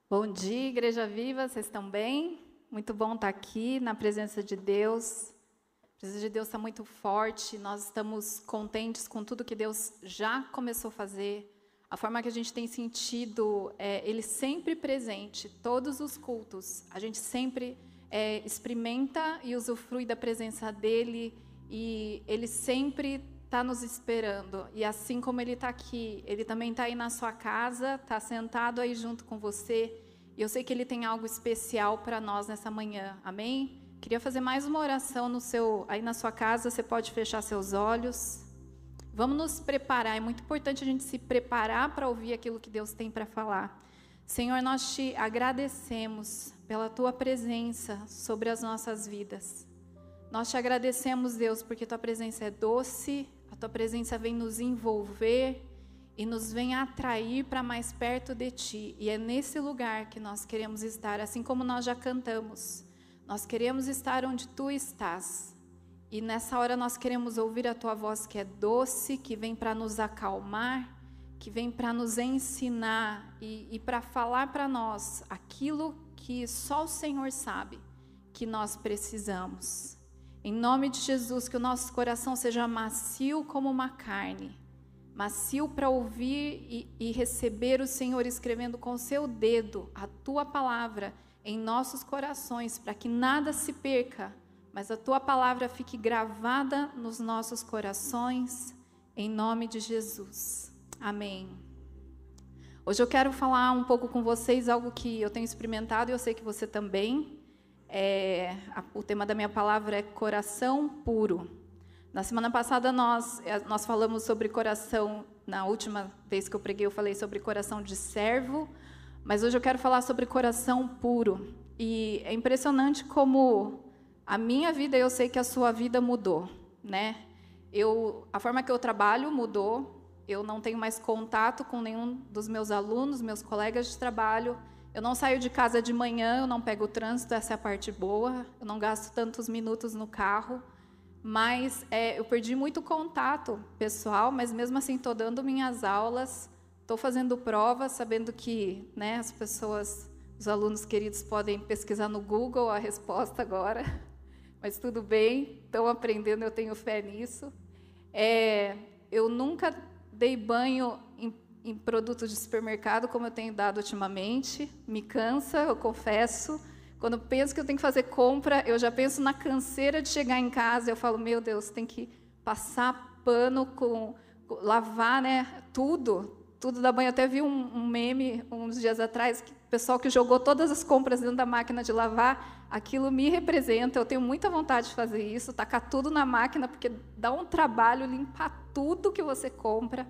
Bom dia, Igreja Viva, vocês estão bem? Muito bom estar aqui na presença de Deus. A presença de Deus está muito forte, nós estamos contentes com tudo que Deus já começou a fazer. A forma que a gente tem sentido Ele sempre presente, todos os cultos, a gente sempre experimenta e usufrui da presença dEle, e Ele sempre está nos esperando. E assim como Ele está aqui, Ele também está aí na sua casa, está sentado aí junto com você. E eu sei que Ele tem algo especial para nós nessa manhã, amém? Queria fazer mais uma oração aí na sua casa, você pode fechar seus olhos. Vamos nos preparar, é muito importante a gente se preparar para ouvir aquilo que Deus tem para falar. Senhor, nós te agradecemos pela Tua presença sobre as nossas vidas. Nós te agradecemos, Deus, porque Tua presença é doce, a Tua presença vem nos envolver e nos vem atrair para mais perto de Ti. E é nesse lugar que nós queremos estar, assim como nós já cantamos. Nós queremos estar onde Tu estás. E nessa hora nós queremos ouvir a Tua voz que é doce, que vem para nos acalmar, que vem para nos ensinar e para falar para nós aquilo que só o Senhor sabe que nós precisamos. Em nome de Jesus, que o nosso coração seja macio como uma carne, macio para ouvir e receber o Senhor escrevendo com o seu dedo a Tua palavra em nossos corações, para que nada se perca, mas a Tua palavra fique gravada nos nossos corações, em nome de Jesus. Amém. Hoje eu quero falar um pouco com vocês, algo que eu tenho experimentado e eu sei que você também. O tema da minha palavra é coração puro. Na semana passada nós falamos sobre coração, na última vez que eu preguei eu falei sobre coração de servo, mas hoje eu quero falar sobre coração puro. E é impressionante como a minha vida, eu sei que a sua vida mudou, né? A forma que eu trabalho mudou, eu não tenho mais contato com nenhum dos meus alunos, meus colegas de trabalho. Eu não saio de casa de manhã, eu não pego o trânsito, essa é a parte boa. Eu não gasto tantos minutos no carro. Mas eu perdi muito contato pessoal, mas mesmo assim estou dando minhas aulas, estou fazendo provas, sabendo que, né, as pessoas, os alunos queridos podem pesquisar no Google a resposta agora. Mas tudo bem, estão aprendendo, eu tenho fé nisso. Eu nunca dei banho em produtos de supermercado, como eu tenho dado ultimamente. Me cansa, eu confesso. Quando eu penso que eu tenho que fazer compra, eu já penso na canseira de chegar em casa. Eu falo, meu Deus, tem que passar pano, lavar, né, tudo da banho. Eu até vi um meme uns dias atrás, que o pessoal que jogou todas as compras dentro da máquina de lavar, aquilo me representa. Eu tenho muita vontade de fazer isso, tacar tudo na máquina, porque dá um trabalho limpar tudo que você compra.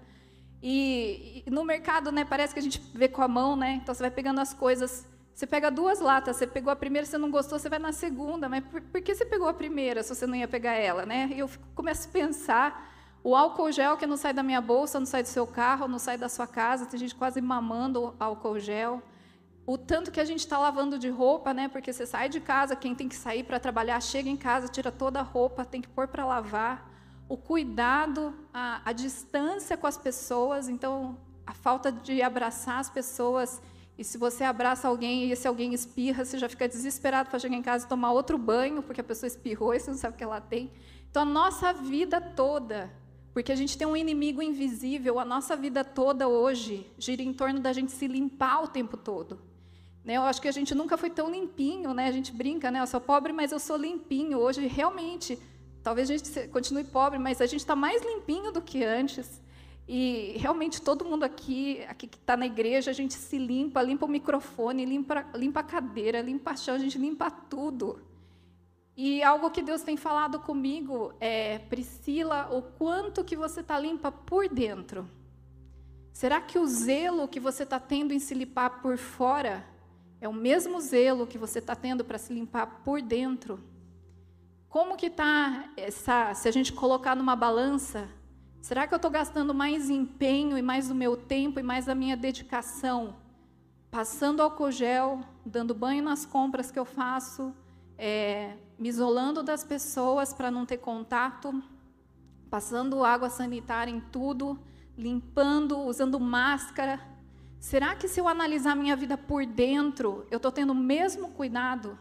E no mercado, né, parece que a gente vê com a mão, né? Então você vai pegando as coisas, você pega 2 latas, você pegou a primeira, você não gostou, você vai na segunda, mas por que você pegou a primeira se você não ia pegar ela, né? E eu começo a pensar, o álcool gel que não sai da minha bolsa, não sai do seu carro, não sai da sua casa, tem gente quase mamando álcool gel. O tanto que a gente está lavando de roupa, né? Porque você sai de casa, quem tem que sair para trabalhar, chega em casa, tira toda a roupa, tem que pôr para lavar. O cuidado, a distância com as pessoas, então a falta de abraçar as pessoas, e se você abraça alguém e esse alguém espirra, você já fica desesperado para chegar em casa e tomar outro banho, porque a pessoa espirrou e você não sabe o que ela tem. Então a nossa vida toda, porque a gente tem um inimigo invisível, a nossa vida toda hoje gira em torno da gente se limpar o tempo todo. Eu acho que a gente nunca foi tão limpinho, né? A gente brinca, né? Eu sou pobre, mas eu sou limpinho. Hoje, realmente, talvez a gente continue pobre, mas a gente está mais limpinho do que antes. E, realmente, todo mundo aqui que está na igreja, a gente se limpa o microfone, limpa a cadeira, limpa a chão, a gente limpa tudo. E algo que Deus tem falado comigo é, Priscila, o quanto que você está limpa por dentro? Será que o zelo que você está tendo em se limpar por fora é o mesmo zelo que você está tendo para se limpar por dentro? Como que está se a gente colocar numa balança, será que eu estou gastando mais empenho e mais do meu tempo e mais da minha dedicação, passando álcool gel, dando banho nas compras que eu faço, me isolando das pessoas para não ter contato, passando água sanitária em tudo, limpando, usando máscara? Será que se eu analisar a minha vida por dentro, eu estou tendo o mesmo cuidado?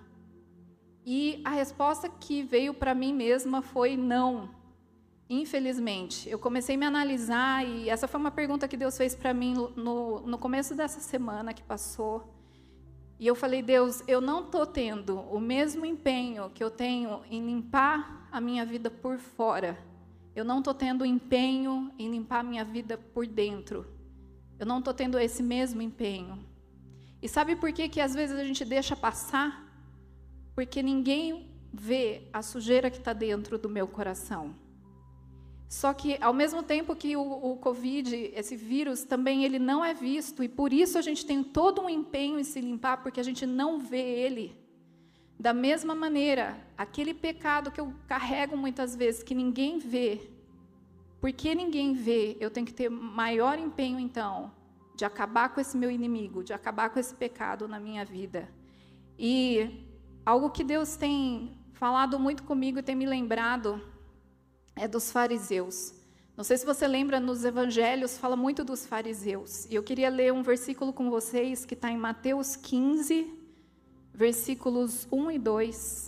E a resposta que veio para mim mesma foi não. Infelizmente, eu comecei a me analisar, e essa foi uma pergunta que Deus fez para mim no começo dessa semana que passou. E eu falei, Deus, eu não estou tendo o mesmo empenho que eu tenho em limpar a minha vida por fora. Eu não estou tendo empenho em limpar a minha vida por dentro. Eu não estou tendo esse mesmo empenho. E sabe por que às vezes a gente deixa passar? Porque ninguém vê a sujeira que está dentro do meu coração. Só que, ao mesmo tempo que o Covid, esse vírus, também ele não é visto, e por isso a gente tem todo um empenho em se limpar, porque a gente não vê ele. Da mesma maneira, aquele pecado que eu carrego muitas vezes, que ninguém vê, porque ninguém vê, eu tenho que ter maior empenho, então, de acabar com esse meu inimigo, de acabar com esse pecado na minha vida. E algo que Deus tem falado muito comigo e tem me lembrado é dos fariseus. Não sei se você lembra, nos evangelhos fala muito dos fariseus. E eu queria ler um versículo com vocês que está em Mateus 15, versículos 1 e 2.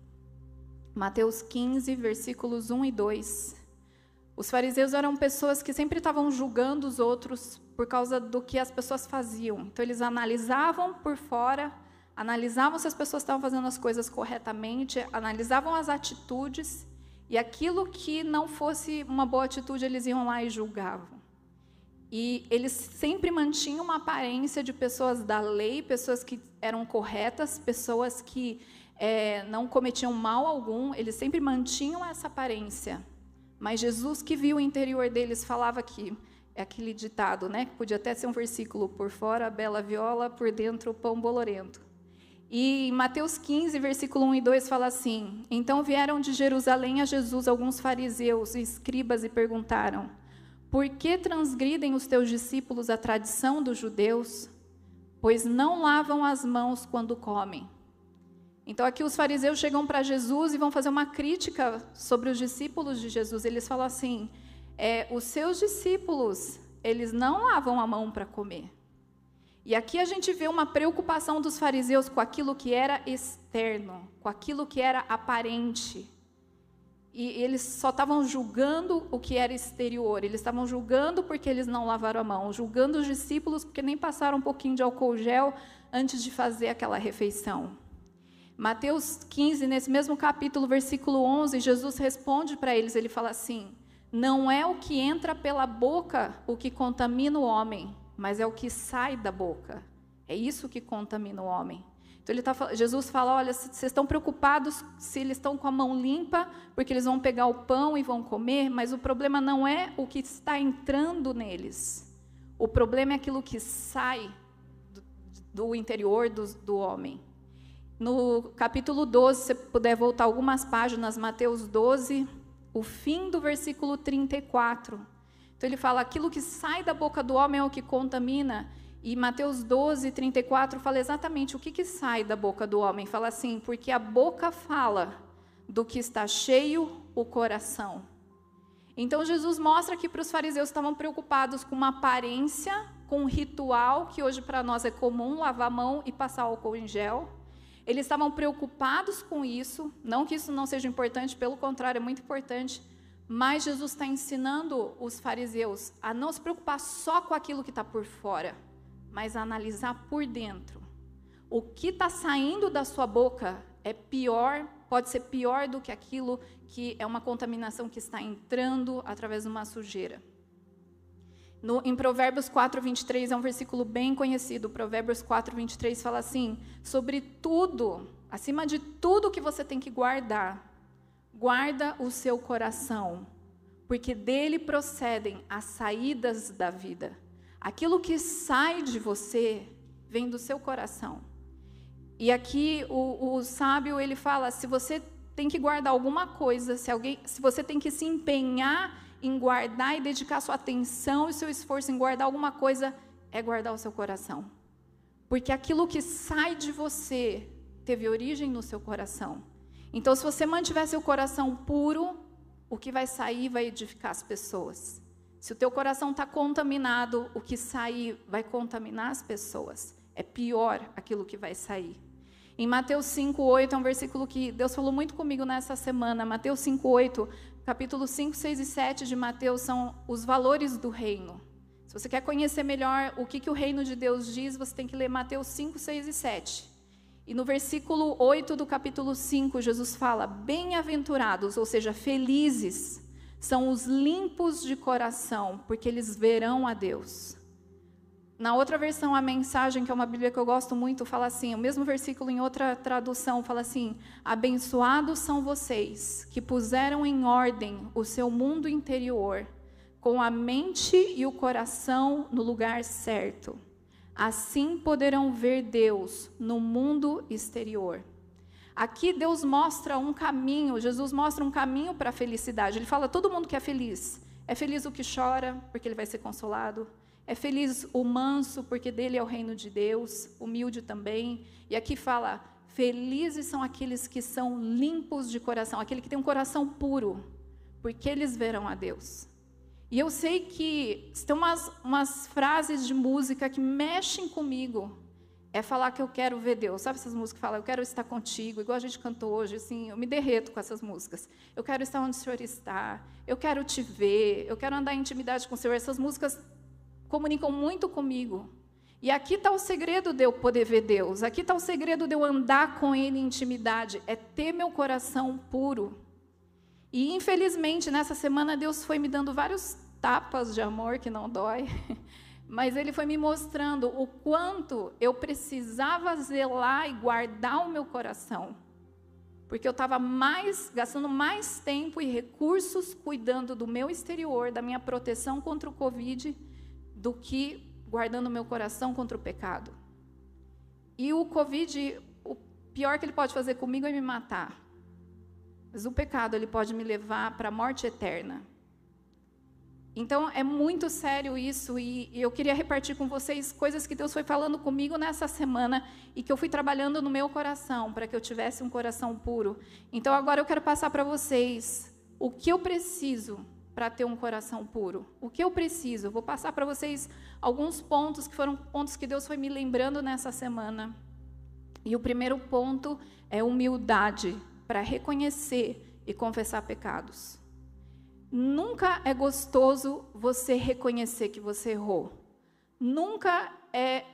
Mateus 15, versículos 1 e 2. Os fariseus eram pessoas que sempre estavam julgando os outros por causa do que as pessoas faziam. Então, eles analisavam por fora, analisavam se as pessoas estavam fazendo as coisas corretamente, analisavam as atitudes, e aquilo que não fosse uma boa atitude, eles iam lá e julgavam. E eles sempre mantinham uma aparência de pessoas da lei, pessoas que eram corretas, pessoas que não cometiam mal algum, eles sempre mantinham essa aparência. Mas Jesus, que viu o interior deles, falava que, é aquele ditado, né, que podia até ser um versículo, por fora a bela viola, por dentro o pão bolorento. E em Mateus 15, versículo 1 e 2, fala assim: Então vieram de Jerusalém a Jesus alguns fariseus e escribas e perguntaram: Por que transgridem os teus discípulos a tradição dos judeus? Pois não lavam as mãos quando comem. Então aqui os fariseus chegam para Jesus e vão fazer uma crítica sobre os discípulos de Jesus. Eles falam assim, os seus discípulos, eles não lavam a mão para comer. E aqui a gente vê uma preocupação dos fariseus com aquilo que era externo, com aquilo que era aparente. E eles só estavam julgando o que era exterior, eles estavam julgando porque eles não lavaram a mão, julgando os discípulos porque nem passaram um pouquinho de álcool gel antes de fazer aquela refeição. Mateus 15, nesse mesmo capítulo, versículo 11, Jesus responde para eles, ele fala assim: Não é o que entra pela boca o que contamina o homem, mas é o que sai da boca. É isso que contamina o homem. Então Jesus fala, olha, vocês estão preocupados se eles estão com a mão limpa, porque eles vão pegar o pão e vão comer, mas o problema não é o que está entrando neles. O problema é aquilo que sai do interior do homem. No capítulo 12, se você puder voltar algumas páginas, Mateus 12, o fim do versículo 34. Então ele fala, aquilo que sai da boca do homem é o que contamina. E Mateus 12, 34 fala exatamente o que sai da boca do homem. Fala assim, porque a boca fala do que está cheio o coração. Então Jesus mostra que para os fariseus estavam preocupados com uma aparência, com um ritual, que hoje para nós é comum, lavar a mão e passar álcool em gel. Eles estavam preocupados com isso, não que isso não seja importante, pelo contrário, é muito importante, mas Jesus está ensinando os fariseus a não se preocupar só com aquilo que está por fora, mas a analisar por dentro. O que está saindo da sua boca é pior, pode ser pior do que aquilo que é uma contaminação que está entrando através de uma sujeira. Em Provérbios 4, 23, é um versículo bem conhecido. Provérbios 4, 23 fala assim, sobre tudo, acima de tudo que você tem que guardar, guarda o seu coração, porque dele procedem as saídas da vida. Aquilo que sai de você vem do seu coração. E aqui o sábio, ele fala, se você tem que guardar alguma coisa, se você tem que se empenhar em guardar e dedicar sua atenção e seu esforço em guardar alguma coisa, é guardar o seu coração. Porque aquilo que sai de você teve origem no seu coração. Então, se você mantiver seu coração puro, o que vai sair vai edificar as pessoas. Se o teu coração está contaminado, o que sair vai contaminar as pessoas. É pior aquilo que vai sair. Em Mateus 5:8, é um versículo que Deus falou muito comigo nessa semana. Mateus 5:8, capítulo 5, 6 e 7 de Mateus são os valores do reino. Se você quer conhecer melhor o que o reino de Deus diz, você tem que ler Mateus 5, 6 e 7. E no versículo 8 do capítulo 5, Jesus fala: bem-aventurados, ou seja, felizes, são os limpos de coração, porque eles verão a Deus. Na outra versão, a Mensagem, que é uma Bíblia que eu gosto muito, fala assim, o mesmo versículo em outra tradução, fala assim: abençoados são vocês, que puseram em ordem o seu mundo interior, com a mente e o coração no lugar certo. Assim poderão ver Deus no mundo exterior. Aqui Deus mostra um caminho, Jesus mostra um caminho para a felicidade. Ele fala: todo mundo que é feliz. É feliz o que chora, porque ele vai ser consolado. É feliz o manso, porque dele é o reino de Deus, humilde também. E aqui fala: felizes são aqueles que são limpos de coração, aquele que tem um coração puro, porque eles verão a Deus. E eu sei que tem umas frases de música que mexem comigo. É falar que eu quero ver Deus. Sabe essas músicas que falam: eu quero estar contigo, igual a gente cantou hoje, assim, eu me derreto com essas músicas. Eu quero estar onde o Senhor está, eu quero te ver, eu quero andar em intimidade com o Senhor. Essas músicas comunicam muito comigo. E aqui está o segredo de eu poder ver Deus. Aqui está o segredo de eu andar com Ele em intimidade. É ter meu coração puro. E, infelizmente, nessa semana, Deus foi me dando vários tapas de amor, que não dói. Mas Ele foi me mostrando o quanto eu precisava zelar e guardar o meu coração. Porque eu estava gastando mais tempo e recursos cuidando do meu exterior, da minha proteção contra o Covid, do que guardando o meu coração contra o pecado. E o Covid, o pior que ele pode fazer comigo é me matar. Mas o pecado, ele pode me levar para a morte eterna. Então, é muito sério isso, e eu queria repartir com vocês coisas que Deus foi falando comigo nessa semana e que eu fui trabalhando no meu coração, para que eu tivesse um coração puro. Então, agora eu quero passar para vocês o que eu preciso para ter um coração puro. O que eu preciso? Eu vou passar para vocês alguns pontos, que foram pontos que Deus foi me lembrando nessa semana. E o primeiro ponto é humildade, para reconhecer e confessar pecados. Nunca é gostoso você reconhecer que você errou. Nunca é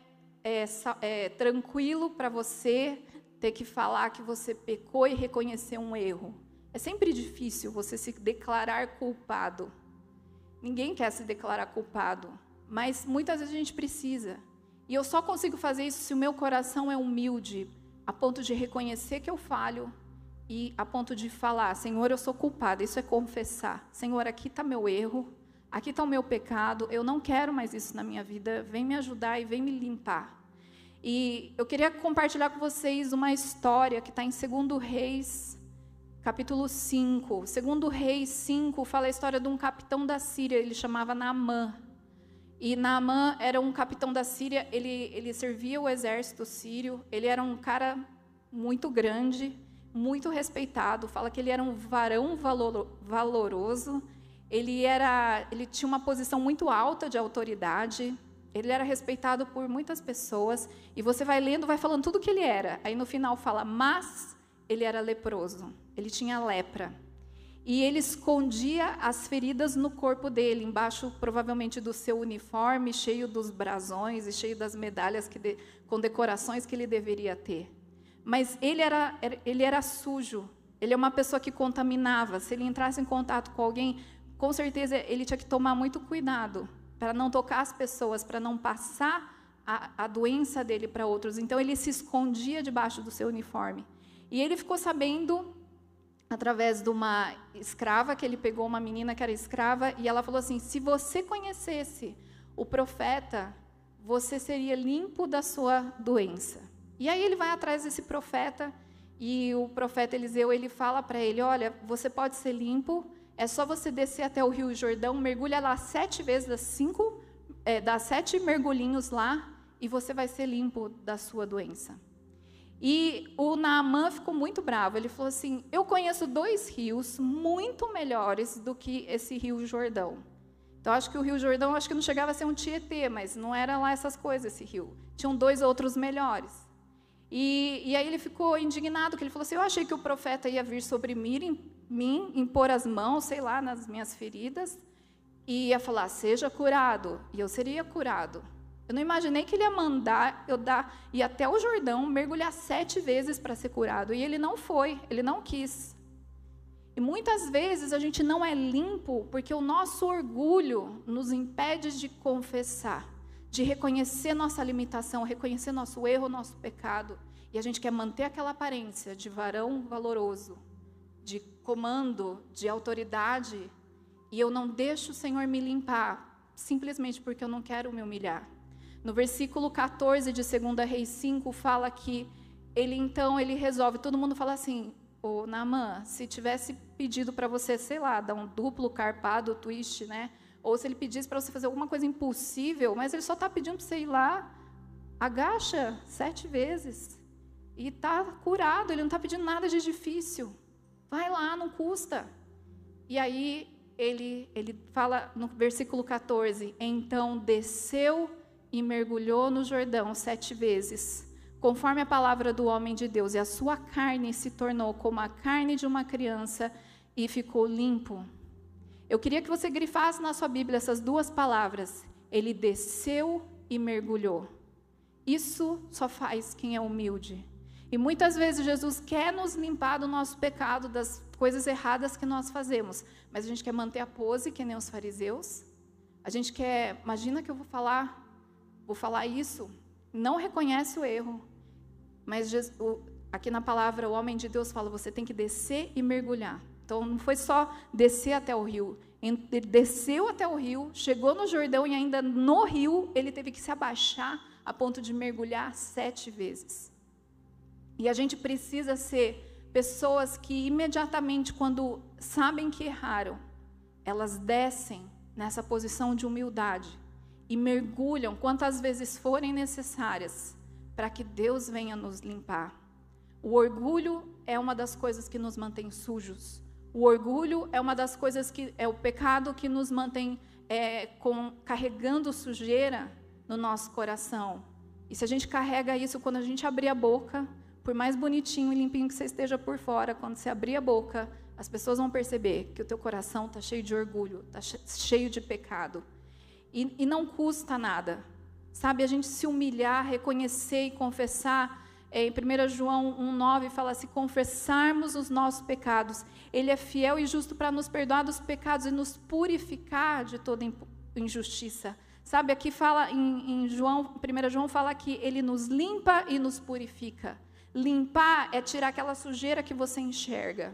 tranquilo para você ter que falar que você pecou e reconhecer um erro. É sempre difícil você se declarar culpado. Ninguém quer se declarar culpado, mas muitas vezes a gente precisa. E eu só consigo fazer isso se o meu coração é humilde, a ponto de reconhecer que eu falho e a ponto de falar: Senhor, eu sou culpada. Isso é confessar. Senhor, aqui está meu erro, aqui está o meu pecado, eu não quero mais isso na minha vida, vem me ajudar e vem me limpar. E eu queria compartilhar com vocês uma história que está em 2 Reis, capítulo 5. 2 Reis 5 fala a história de um capitão da Síria, ele chamava Naamã. E Naamã era um capitão da Síria, ele servia o exército sírio, ele era um cara muito grande, muito respeitado, fala que ele era um varão valoroso, ele tinha uma posição muito alta de autoridade, ele era respeitado por muitas pessoas, e você vai lendo, vai falando tudo o que ele era. Aí no final fala: mas ele era leproso, ele tinha lepra. E ele escondia as feridas no corpo dele, embaixo provavelmente do seu uniforme, cheio dos brasões e cheio das medalhas com decorações que ele deveria ter. Mas ele era sujo, ele é uma pessoa que contaminava. Se ele entrasse em contato com alguém, com certeza ele tinha que tomar muito cuidado para não tocar as pessoas, para não passar a doença dele para outros. Então ele se escondia debaixo do seu uniforme. E ele ficou sabendo, através de uma escrava, que ele pegou uma menina que era escrava, e ela falou assim: se você conhecesse o profeta, você seria limpo da sua doença. E aí ele vai atrás desse profeta, e o profeta Eliseu, ele fala para ele: olha, você pode ser limpo, é só você descer até o Rio Jordão, mergulha lá 7 vezes, dá 7 mergulhinhos lá, e você vai ser limpo da sua doença. E o Naamã ficou muito bravo, ele falou assim: eu conheço 2 rios muito melhores do que esse Rio Jordão. Então, acho que o Rio Jordão, acho que não chegava a ser um Tietê, mas não era lá essas coisas, esse rio. Tinham 2 outros melhores. E aí ele ficou indignado, que ele falou assim, eu achei que o profeta ia vir sobre mim, impor as mãos, sei lá, nas minhas feridas, e ia falar, seja curado, e eu seria curado. Eu não imaginei que ele ia mandar eu ir até o Jordão, mergulhar 7 vezes para ser curado. E ele não foi, ele não quis. E muitas vezes a gente não é limpo porque o nosso orgulho nos impede de confessar, de reconhecer nossa limitação, reconhecer nosso erro, nosso pecado. E a gente quer manter aquela aparência de varão valoroso, de comando, de autoridade. E eu não deixo o Senhor me limpar, simplesmente porque eu não quero me humilhar. No versículo 14 de 2 Reis 5, fala que ele resolve, todo mundo fala assim, ô Naamã, se tivesse pedido para você, sei lá, dar um duplo carpado, twist, né? Ou se ele pedisse para você fazer alguma coisa impossível, mas ele só está pedindo para você ir lá, agacha 7 vezes e está curado, ele não está pedindo nada de difícil. Vai lá, não custa. E aí ele fala no versículo 14, então desceu e mergulhou no Jordão 7 vezes, conforme a palavra do homem de Deus, e a sua carne se tornou como a carne de uma criança e ficou limpo. Eu queria que você grifasse na sua Bíblia essas 2 palavras, ele desceu e mergulhou. Isso só faz quem é humilde. E muitas vezes Jesus quer nos limpar do nosso pecado, das coisas erradas que nós fazemos, mas a gente quer manter a pose, que nem os fariseus. A gente quer, imagina que eu vou falar isso, não reconhece o erro. Mas aqui na palavra, o homem de Deus fala, você tem que descer e mergulhar. Então, não foi só descer até o rio. Ele desceu até o rio, chegou no Jordão e ainda no rio, ele teve que se abaixar a ponto de mergulhar 7 vezes. E a gente precisa ser pessoas que imediatamente, quando sabem que erraram, elas descem nessa posição de humildade e mergulham quantas vezes forem necessárias para que Deus venha nos limpar. O orgulho é uma das coisas que nos mantém sujos. O orgulho é uma das coisas que é o pecado que nos mantém carregando sujeira no nosso coração. E se a gente carrega isso quando a gente abrir a boca, por mais bonitinho e limpinho que você esteja por fora, quando você abrir a boca, as pessoas vão perceber que o teu coração está cheio de orgulho, está cheio de pecado. E não custa nada, sabe? A gente se humilhar, reconhecer e confessar. Em 1 João 1,9 fala, se confessarmos os nossos pecados, Ele é fiel e justo para nos perdoar dos pecados e nos purificar de toda injustiça. Sabe, aqui fala em 1 João fala que Ele nos limpa e nos purifica. Limpar é tirar aquela sujeira que você enxerga.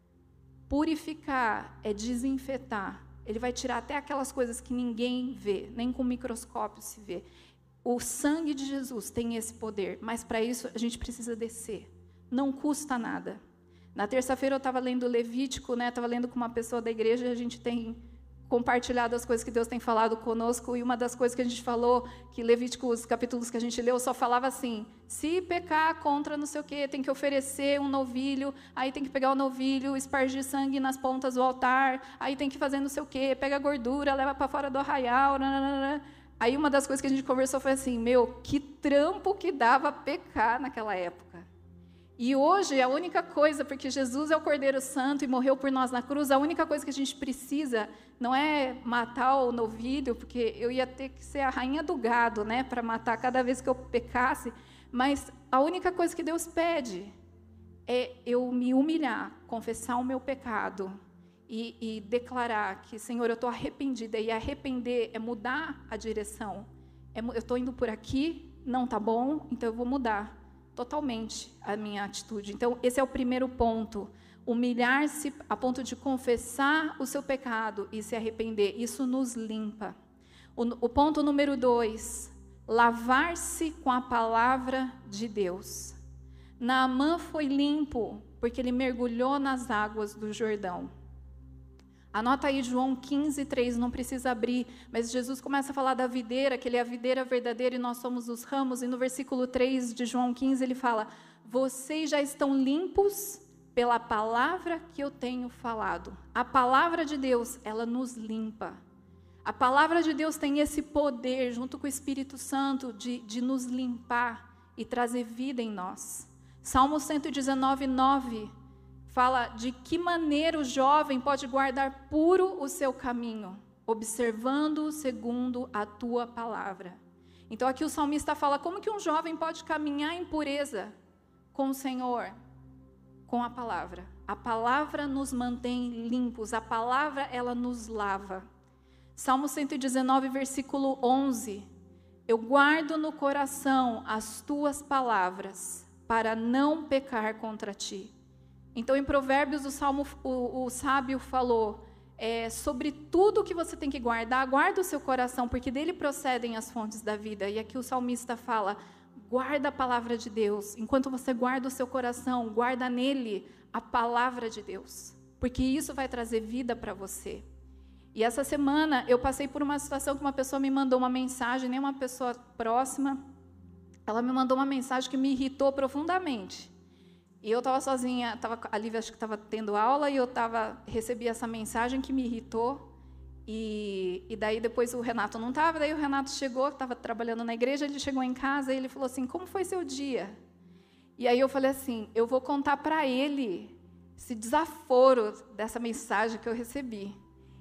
Purificar é desinfetar. Ele vai tirar até aquelas coisas que ninguém vê, nem com microscópio se vê. O sangue de Jesus tem esse poder, mas para isso a gente precisa descer. Não custa nada. Na terça-feira eu estava lendo Levítico, né? Estava lendo com uma pessoa da igreja e a gente tem compartilhado as coisas que Deus tem falado conosco, e uma das coisas que a gente falou, que Levítico, os capítulos que a gente leu, só falava assim, se pecar contra não sei o quê, tem que oferecer um novilho, aí tem que pegar o novilho, espargir sangue nas pontas do altar, aí tem que fazer não sei o quê, pega a gordura, leva para fora do arraial, nananana. Aí uma das coisas que a gente conversou foi assim, que trampo que dava pecar naquela época. E hoje a única coisa, porque Jesus é o Cordeiro Santo e morreu por nós na cruz, a única coisa que a gente precisa não é matar o novilho, porque eu ia ter que ser a rainha do gado, né, para matar cada vez que eu pecasse, mas a única coisa que Deus pede é eu me humilhar, confessar o meu pecado e declarar que, Senhor, eu estou arrependida, e arrepender é mudar a direção. Eu estou indo por aqui, não está bom, então eu vou mudar totalmente a minha atitude. Então, esse é o primeiro ponto. Humilhar-se a ponto de confessar o seu pecado e se arrepender. Isso nos limpa. O ponto número 2, lavar-se com a palavra de Deus. Naamã foi limpo porque ele mergulhou nas águas do Jordão. Anota aí João 15:3, não precisa abrir, mas Jesus começa a falar da videira, que ele é a videira verdadeira e nós somos os ramos, e no versículo 3 de João 15 ele fala, vocês já estão limpos pela palavra que eu tenho falado. A palavra de Deus, ela nos limpa. A palavra de Deus tem esse poder, junto com o Espírito Santo, de nos limpar e trazer vida em nós. Salmo 119, 9, fala de que maneira o jovem pode guardar puro o seu caminho, observando segundo a tua palavra. Então aqui o salmista fala, como que um jovem pode caminhar em pureza com o Senhor? Com a palavra. A palavra nos mantém limpos, a palavra ela nos lava. Salmo 119, versículo 11. Eu guardo no coração as tuas palavras, para não pecar contra ti. Então, em Provérbios, o sábio falou, sobre tudo que você tem que guardar, guarda o seu coração, porque dele procedem as fontes da vida. E aqui o salmista fala, guarda a palavra de Deus. Enquanto você guarda o seu coração, guarda nele a palavra de Deus, porque isso vai trazer vida para você. E essa semana eu passei por uma situação que uma pessoa me mandou uma mensagem, nem uma pessoa próxima, ela me mandou uma mensagem que me irritou profundamente. E eu estava sozinha, a Lívia acho que estava tendo aula, e eu recebi essa mensagem que me irritou, e daí depois o Renato não estava, daí o Renato chegou, estava trabalhando na igreja, ele chegou em casa e ele falou assim, como foi seu dia? E aí eu falei assim, eu vou contar para ele esse desaforo dessa mensagem que eu recebi.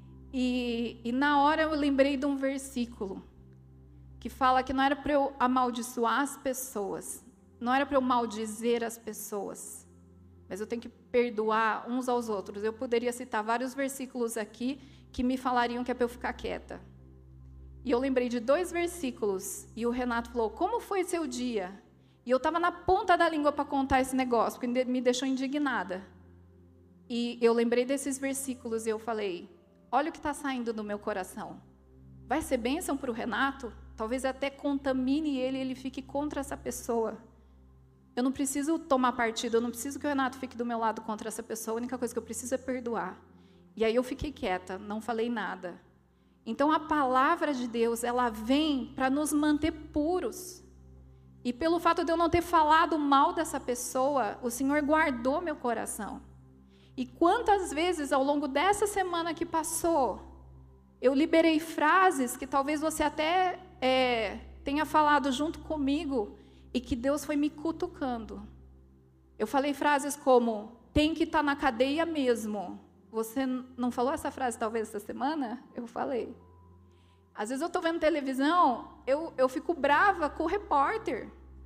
E na hora eu lembrei de um versículo que fala que não era para eu amaldiçoar as pessoas, não era para eu maldizer as pessoas, mas eu tenho que perdoar uns aos outros. Eu poderia citar vários versículos aqui que me falariam que é para eu ficar quieta. E eu lembrei de 2 versículos, e o Renato falou, como foi seu dia? E eu estava na ponta da língua para contar esse negócio, porque me deixou indignada. E eu lembrei desses versículos e eu falei, olha o que está saindo do meu coração. Vai ser bênção para o Renato? Talvez até contamine ele e ele fique contra essa pessoa. Eu não preciso tomar partido, eu não preciso que o Renato fique do meu lado contra essa pessoa, a única coisa que eu preciso é perdoar. E aí eu fiquei quieta, não falei nada. Então a palavra de Deus, ela vem para nos manter puros. E pelo fato de eu não ter falado mal dessa pessoa, o Senhor guardou meu coração. E quantas vezes ao longo dessa semana que passou, eu liberei frases que talvez você até tenha falado junto comigo e que Deus foi me cutucando. Eu falei frases como, tem que estar na cadeia mesmo. Você não falou essa frase talvez essa semana? Eu falei. Às vezes eu estou vendo televisão, eu fico brava com o repórter.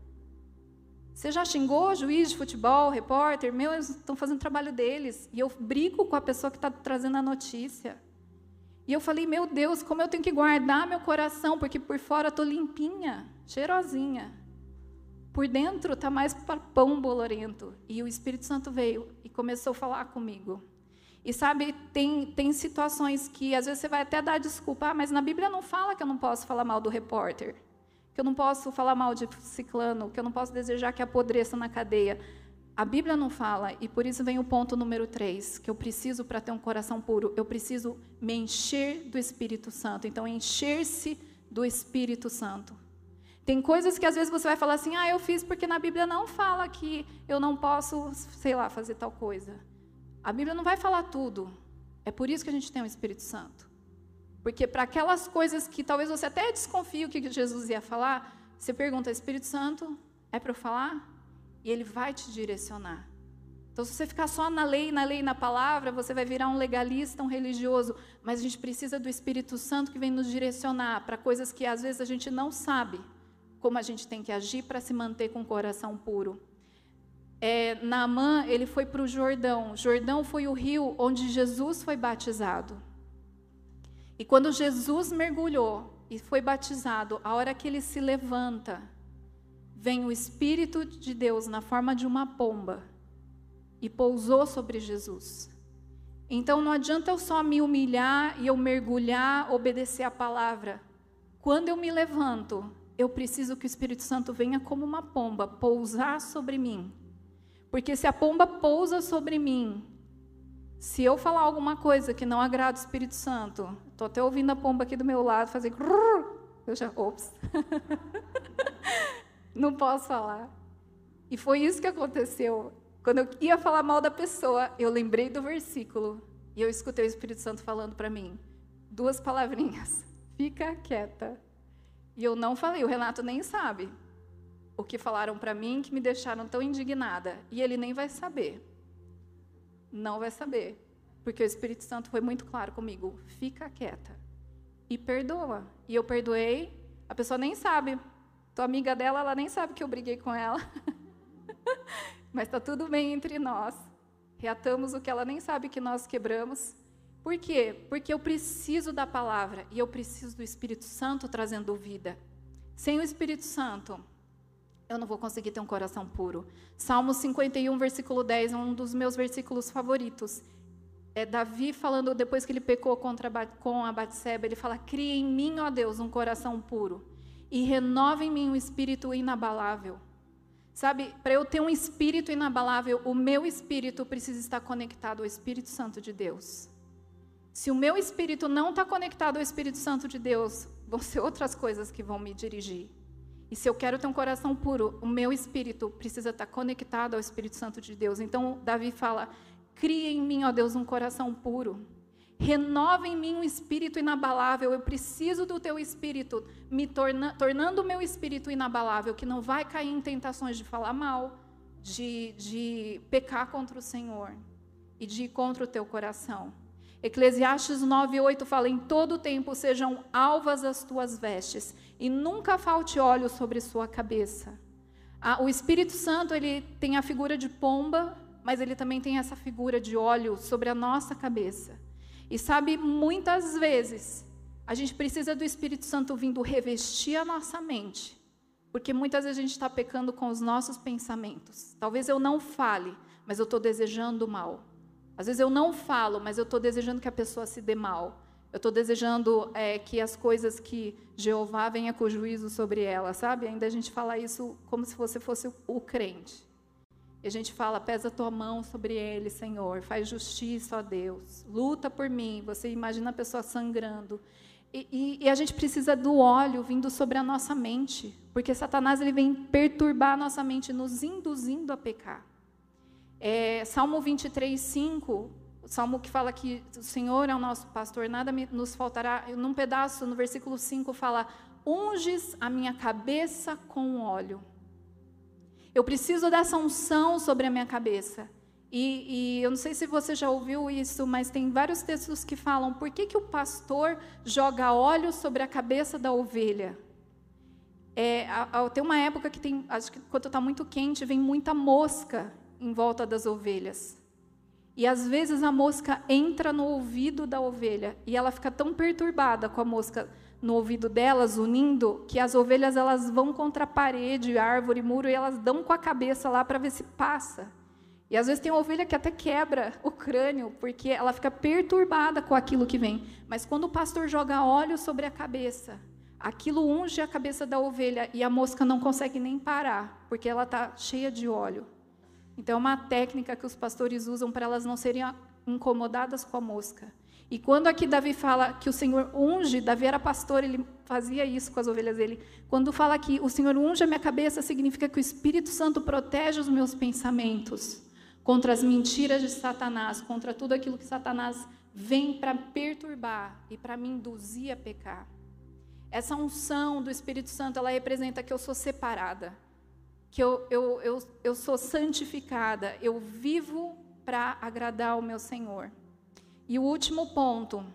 Você já xingou juiz de futebol, repórter? Eles estão fazendo o trabalho deles. E eu brigo com a pessoa que está trazendo a notícia. E eu falei, meu Deus, como eu tenho que guardar meu coração, porque por fora estou limpinha, cheirosinha. Por dentro está mais para pão bolorento. E o Espírito Santo veio e começou a falar comigo. E sabe, tem situações que às vezes você vai até dar desculpa, mas na Bíblia não fala que eu não posso falar mal do repórter, que eu não posso falar mal de ciclano, que eu não posso desejar que apodreça na cadeia. A Bíblia não fala, e por isso vem o ponto número 3, que eu preciso, para ter um coração puro, eu preciso me encher do Espírito Santo. Então, encher-se do Espírito Santo. Tem coisas que às vezes você vai falar assim, eu fiz porque na Bíblia não fala que eu não posso, sei lá, fazer tal coisa. A Bíblia não vai falar tudo. É por isso que a gente tem o Espírito Santo. Porque para aquelas coisas que talvez você até desconfie o que Jesus ia falar, você pergunta, Espírito Santo, é para eu falar? E ele vai te direcionar. Então, se você ficar só na lei, na palavra, você vai virar um legalista, um religioso. Mas a gente precisa do Espírito Santo que vem nos direcionar para coisas que às vezes a gente não sabe como a gente tem que agir para se manter com o coração puro. Naamã, ele foi para o Jordão. Jordão foi o rio onde Jesus foi batizado. E quando Jesus mergulhou e foi batizado, a hora que ele se levanta, vem o Espírito de Deus na forma de uma pomba e pousou sobre Jesus. Então não adianta eu só me humilhar e eu mergulhar, obedecer a palavra. Quando eu me levanto, eu preciso que o Espírito Santo venha como uma pomba, pousar sobre mim. Porque se a pomba pousa sobre mim, se eu falar alguma coisa que não agrada o Espírito Santo, estou até ouvindo a pomba aqui do meu lado fazer... Eu já... Ops. Não posso falar. E foi isso que aconteceu. Quando eu ia falar mal da pessoa, eu lembrei do versículo. E eu escutei o Espírito Santo falando para mim, 2 palavrinhas, fica quieta. E eu não falei, o Renato nem sabe o que falaram para mim, que me deixaram tão indignada. E ele nem vai saber. Não vai saber. Porque o Espírito Santo foi muito claro comigo, fica quieta. E perdoa. E eu perdoei, a pessoa nem sabe. Tua amiga dela, ela nem sabe que eu briguei com ela. Mas está tudo bem entre nós. Reatamos o que ela nem sabe que nós quebramos. Por quê? Porque eu preciso da palavra e eu preciso do Espírito Santo trazendo vida. Sem o Espírito Santo, eu não vou conseguir ter um coração puro. Salmo 51, versículo 10, é um dos meus versículos favoritos. É Davi falando, depois que ele pecou com a Batseba, ele fala, cria em mim, ó Deus, um coração puro e renova em mim um espírito inabalável. Sabe, para eu ter um espírito inabalável, o meu espírito precisa estar conectado ao Espírito Santo de Deus. Se o meu espírito não está conectado ao Espírito Santo de Deus, vão ser outras coisas que vão me dirigir. E se eu quero ter um coração puro, o meu espírito precisa estar conectado ao Espírito Santo de Deus. Então, Davi fala, cria em mim, ó Deus, um coração puro. Renova em mim um espírito inabalável. Eu preciso do teu espírito, me tornando o meu espírito inabalável, que não vai cair em tentações de falar mal, de pecar contra o Senhor e de ir contra o teu coração. Eclesiastes 9:8 fala, em todo tempo sejam alvas as tuas vestes, e nunca falte óleo sobre sua cabeça. O Espírito Santo, ele tem a figura de pomba, mas ele também tem essa figura de óleo sobre a nossa cabeça. E sabe, muitas vezes, a gente precisa do Espírito Santo vindo revestir a nossa mente, porque muitas vezes a gente está pecando com os nossos pensamentos. Talvez eu não fale, mas eu estou desejando mal. Às vezes eu não falo, mas eu estou desejando que a pessoa se dê mal. Eu estou desejando que as coisas que Jeová venha com juízo sobre ela, sabe? Ainda a gente fala isso como se você fosse o crente. E a gente fala, pesa a tua mão sobre ele, Senhor, faz justiça, ó Deus, luta por mim. Você imagina a pessoa sangrando. E a gente precisa do óleo vindo sobre a nossa mente, porque Satanás ele vem perturbar a nossa mente, nos induzindo a pecar. Salmo 23:5, o salmo que fala que o Senhor é o nosso pastor, nada nos faltará. Num pedaço, no versículo 5, fala, unges a minha cabeça com óleo. Eu preciso dessa unção sobre a minha cabeça. E eu não sei se você já ouviu isso, mas tem vários textos que falam, por que o pastor joga óleo sobre a cabeça da ovelha? Tem uma época que tem, acho que quando está muito quente, vem muita mosca em volta das ovelhas. E às vezes a mosca entra no ouvido da ovelha e ela fica tão perturbada com a mosca no ouvido delas, unindo, que as ovelhas elas vão contra a parede, árvore, muro, e elas dão com a cabeça lá para ver se passa. E às vezes tem uma ovelha que até quebra o crânio, porque ela fica perturbada com aquilo que vem. Mas quando o pastor joga óleo sobre a cabeça, aquilo unge a cabeça da ovelha e a mosca não consegue nem parar, porque ela está cheia de óleo. Então, é uma técnica que os pastores usam para elas não serem incomodadas com a mosca. E quando aqui Davi fala que o Senhor unge, Davi era pastor, ele fazia isso com as ovelhas dele. Quando fala que o Senhor unge a minha cabeça, significa que o Espírito Santo protege os meus pensamentos contra as mentiras de Satanás, contra tudo aquilo que Satanás vem para perturbar e para me induzir a pecar. Essa unção do Espírito Santo, ela representa que eu sou separada, que eu sou santificada, eu vivo para agradar o meu Senhor. E o último ponto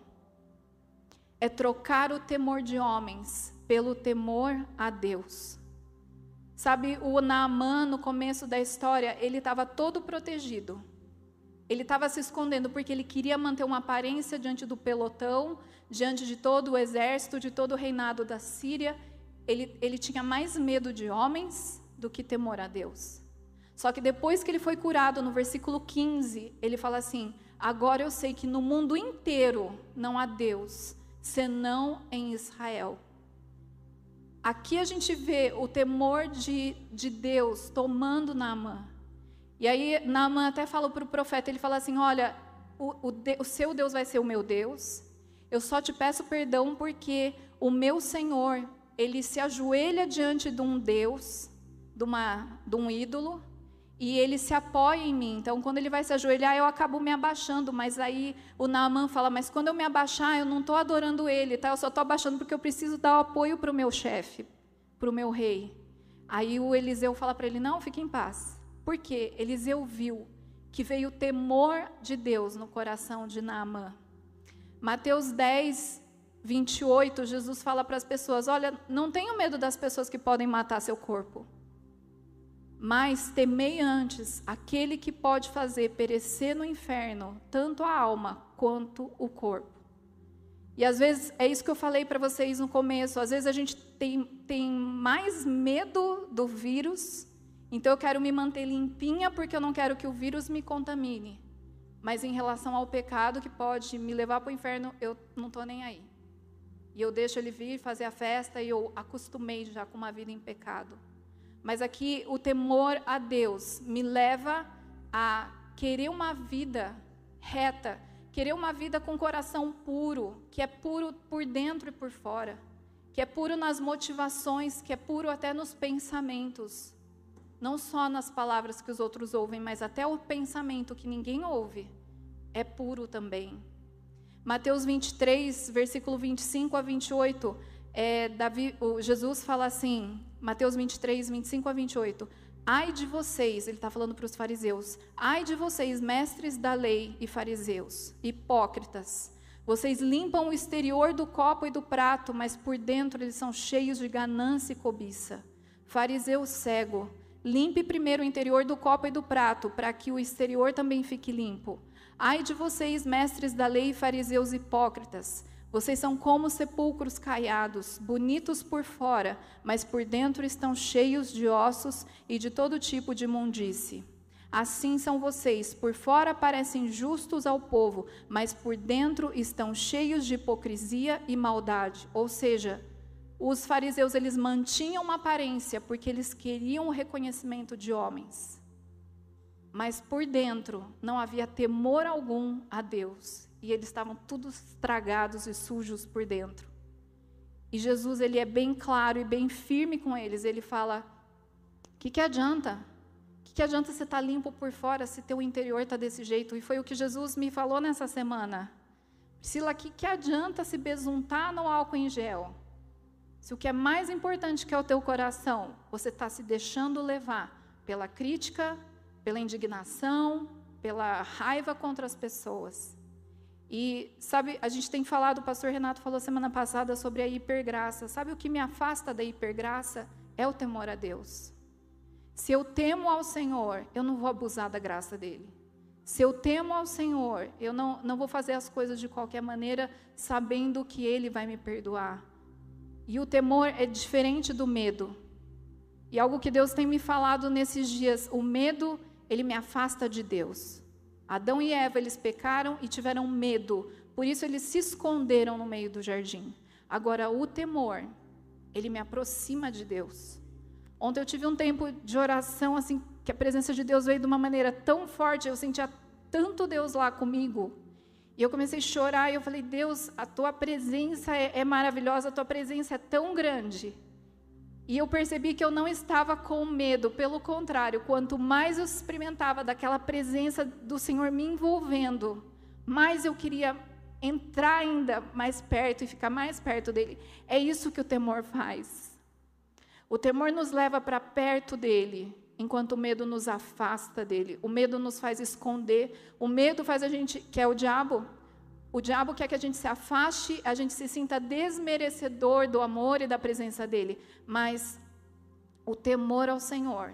é trocar o temor de homens pelo temor a Deus. Sabe, o Naamã, no começo da história, ele estava todo protegido. Ele estava se escondendo porque ele queria manter uma aparência diante do pelotão, diante de todo o exército, de todo o reinado da Síria. Ele tinha mais medo de homens do que temor a Deus. Só que depois que ele foi curado, no versículo 15, ele fala assim, agora eu sei que no mundo inteiro não há Deus, senão em Israel. Aqui a gente vê o temor de Deus tomando Naamã. E aí Naamã até fala para o profeta, ele fala assim, olha, o seu Deus vai ser o meu Deus, eu só te peço perdão porque o meu Senhor, ele se ajoelha diante de um Deus, de um ídolo, e ele se apoia em mim. Então, quando ele vai se ajoelhar, eu acabo me abaixando, mas aí o Naamã fala, mas quando eu me abaixar, eu não estou adorando ele, tá? Eu só estou abaixando porque eu preciso dar o apoio para o meu chefe, para o meu rei. Aí o Eliseu fala para ele, não, fique em paz. Por quê? Eliseu viu que veio o temor de Deus no coração de Naamã. Mateus 10, 28, Jesus fala para as pessoas, olha, não tenham medo das pessoas que podem matar seu corpo, mas temei antes aquele que pode fazer perecer no inferno, tanto a alma quanto o corpo. E às vezes, é isso que eu falei para vocês no começo, às vezes a gente tem mais medo do vírus, então eu quero me manter limpinha porque eu não quero que o vírus me contamine. Mas em relação ao pecado que pode me levar para o inferno, eu não estou nem aí. E eu deixo ele vir fazer a festa e eu acostumei já com uma vida em pecado. Mas aqui o temor a Deus me leva a querer uma vida reta, querer uma vida com coração puro, que é puro por dentro e por fora, que é puro nas motivações, que é puro até nos pensamentos. Não só nas palavras que os outros ouvem, mas até o pensamento que ninguém ouve é puro também. Mateus 23, versículo 25 a 28, Jesus fala assim, Mateus 23, 25 a 28, ai de vocês, ele está falando para os fariseus, ai de vocês, mestres da lei e fariseus, hipócritas, vocês limpam o exterior do copo e do prato, mas por dentro eles são cheios de ganância e cobiça. Fariseu cego, limpe primeiro o interior do copo e do prato, para que o exterior também fique limpo. Ai de vocês, mestres da lei e fariseus hipócritas, vocês são como sepulcros caiados, bonitos por fora, mas por dentro estão cheios de ossos e de todo tipo de imundície. Assim são vocês, por fora parecem justos ao povo, mas por dentro estão cheios de hipocrisia e maldade. Ou seja, os fariseus, eles mantinham uma aparência porque eles queriam o reconhecimento de homens. Mas por dentro não havia temor algum a Deus. E eles estavam todos estragados e sujos por dentro. E Jesus, ele é bem claro e bem firme com eles. Ele fala, o que adianta? O que adianta você estar limpo por fora se teu interior está desse jeito? E foi o que Jesus me falou nessa semana. Priscila, o que adianta se besuntar no álcool em gel? Se o que é mais importante que é o teu coração, você está se deixando levar pela crítica, pela indignação, pela raiva contra as pessoas. E, sabe, a gente tem falado, o pastor Renato falou semana passada sobre a hipergraça. Sabe o que me afasta da hipergraça? É o temor a Deus. Se eu temo ao Senhor, eu não vou abusar da graça dEle. Se eu temo ao Senhor, eu não vou fazer as coisas de qualquer maneira, sabendo que Ele vai me perdoar. E o temor é diferente do medo. E algo que Deus tem me falado nesses dias, o medo, ele me afasta de Deus. Adão e Eva, eles pecaram e tiveram medo, por isso eles se esconderam no meio do jardim. Agora, o temor, ele me aproxima de Deus. Ontem eu tive um tempo de oração, assim, que a presença de Deus veio de uma maneira tão forte, eu sentia tanto Deus lá comigo, e eu comecei a chorar, e eu falei, Deus, a tua presença é maravilhosa, a tua presença é tão grande. E eu percebi que eu não estava com medo, pelo contrário, quanto mais eu experimentava daquela presença do Senhor me envolvendo, mais eu queria entrar ainda mais perto e ficar mais perto dEle. É isso que o temor faz. O temor nos leva para perto dEle, enquanto o medo nos afasta dEle. O medo nos faz esconder, o medo faz a gente, que é o diabo quer que a gente se afaste, a gente se sinta desmerecedor do amor e da presença dEle. Mas o temor ao Senhor,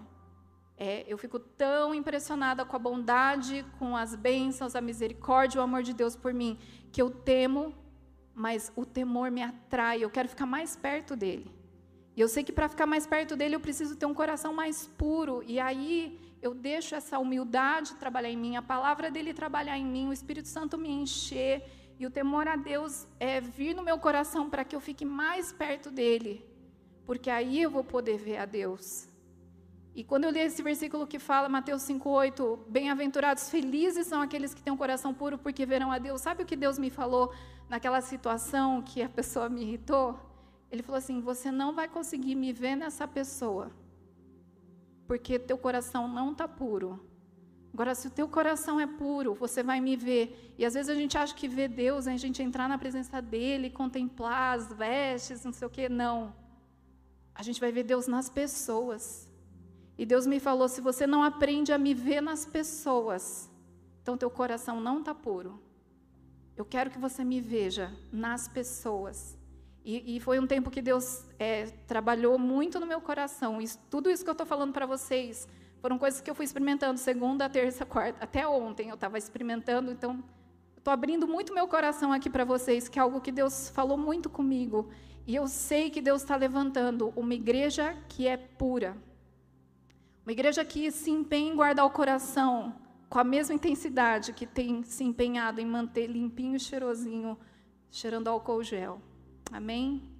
eu fico tão impressionada com a bondade, com as bênçãos, a misericórdia, o amor de Deus por mim, que eu temo, mas o temor me atrai, eu quero ficar mais perto dEle. E eu sei que para ficar mais perto dEle eu preciso ter um coração mais puro, e aí eu deixo essa humildade trabalhar em mim, a palavra dEle trabalhar em mim, o Espírito Santo me encher, e o temor a Deus é vir no meu coração para que eu fique mais perto dEle, porque aí eu vou poder ver a Deus. E quando eu li esse versículo que fala, Mateus 5,8, bem-aventurados, felizes são aqueles que têm um coração puro, porque verão a Deus. Sabe o que Deus me falou naquela situação que a pessoa me irritou? Ele falou assim, você não vai conseguir me ver nessa pessoa, porque teu coração não está puro. Agora, se o teu coração é puro, você vai me ver. E às vezes a gente acha que ver Deus é a gente entrar na presença dele, contemplar as vestes, não sei o quê. Não. A gente vai ver Deus nas pessoas. E Deus me falou, se você não aprende a me ver nas pessoas, então teu coração não está puro. Eu quero que você me veja nas pessoas. E foi um tempo que Deus trabalhou muito no meu coração. Tudo isso que eu estou falando para vocês foram coisas que eu fui experimentando segunda, terça, quarta, até ontem eu estava experimentando. Então, estou abrindo muito meu coração aqui para vocês, que é algo que Deus falou muito comigo. E eu sei que Deus está levantando uma igreja que é pura. Uma igreja que se empenha em guardar o coração com a mesma intensidade que tem se empenhado em manter limpinho e cheirosinho, cheirando álcool gel. Amém?